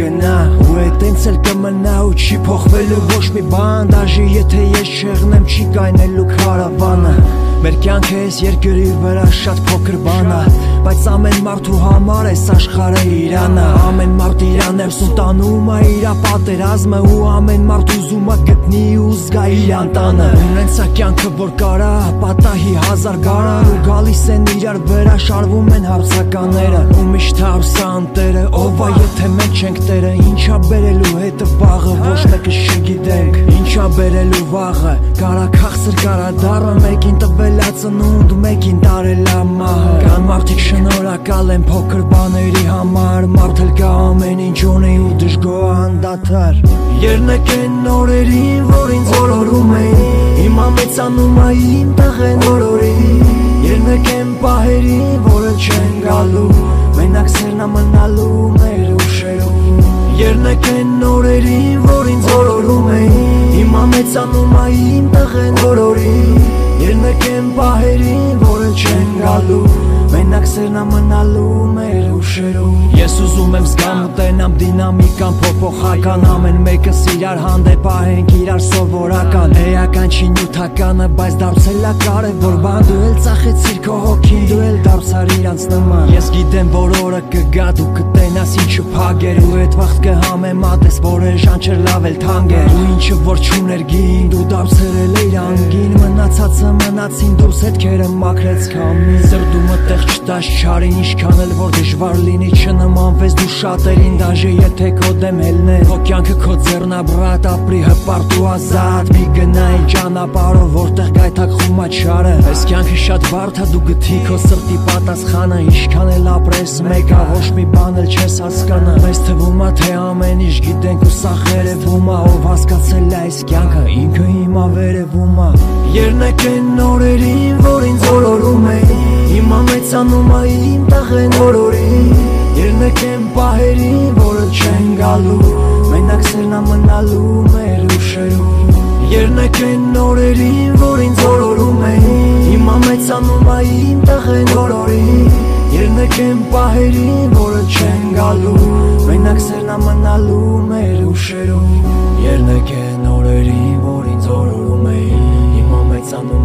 կգնա ու այդ ինձ էլ կմնա ու չի փոխվելու ոչ մի բան դաժե եթե ես չեղնեմ չի կայնելու քարավանը մեր կյանքը էս երկրի վրա շատ փոքր բան է բայց ամեն մարդու համար էս աշխարհը Իրանը ամեն մարդ իր ներսում տանում է իր պատերազմը ու ամեն մարդ ուզում է գտնի ու զգա իր անտանը ունենցա կյանքը որ կարա պատահի հազար գարան ու գալիս են իրար վրա շարվում են հարցականները ու միշտ հարցա անտերը ով է եթե մենք չենք տերը ինչա բերելու հետը վաղը ոչ մեկը չգիտենք ինչա բերելու վաղը կարա քաղցր կարա դառը մեկին տվել ա ծնունդ մեկին տարել ա մահը կան մարդիկ շնորհակալ են փոքր բաների համար մարդ էլ կա ամեն ինչ ունի ու դժգոհ անդադար երնեք են օրերին որ ինձ օրորում էին հիմա մեծանում ա իմ տղեն օրորի երնեք են պահերին որը չեն գալու մենակ սերնա մնալու մեր ուշերում երնեք են օրերին որ ինձ օրորում էին հիմա մեծանում ա իմ տղեն օրորի երնեք են պահերին որը չեն գալու մենակ սերնա մնալու մեր ուշերում ես ուզում եմ զգամ ուտենամ դինամիկան փոփոխական ամեն մեկս իրար հանդեպ ահենք իրար սովորական էական չի նյութականը բայց դարձել ա կարևոր բան դու էլ ծախեցիր քո հոգին դու էլ դարձար իրանց նման ես գիտեմ որ օրը կգա դու կտենաս ինչը փագեր ու այդ վաղտ կհամեմատես որ էժան չէր լավ էլ թանկ էր ու ինչը որ չուներ գին դու դարձրել էիր անգին մնացածը մնացին դուրս հետքերը մաքրեց քամին սրդումը տեղ չտաշ չարին ինչքան էլ որ դժվար լինի չնմանվես դու շատերին դաժե եթե քո դեմ հելներ քո կյանքը քո ձեռնաբրատ ապրի հպարտ ու ազատ մի գնայի ճանապարհով որտեղ գայթակղում ա չարը այս կյանքը շատ բարդ ա դու գթի քո սրտի պատասխանը ինչքան էլ ապրես մեկա ոչ մի բան էլ չես հասկանա մեզ թվում ա թե ամեն ինչ գիտենք ու սա երևում ա ով հասկացել ա այս կյանքը ինքը հիմա վերևում ա երնեք են օրերին որ ինձ օրորում էին հիմա մեծանում ա իմ տղեն օրորի երնեք են պահերին որը չեն գալու մենակ սերնա մնալու մեր ուշերում երնեք են օրերին որ ինձ օրորում էին հիմա մեծանում ա իմ տղեն օրորի երնեք են պահերին որը չեն գալու մենակ սերնա մնալու մեր ուշերում երնեք են օրերին որ ինձ օրորում էին հիմա մեծանում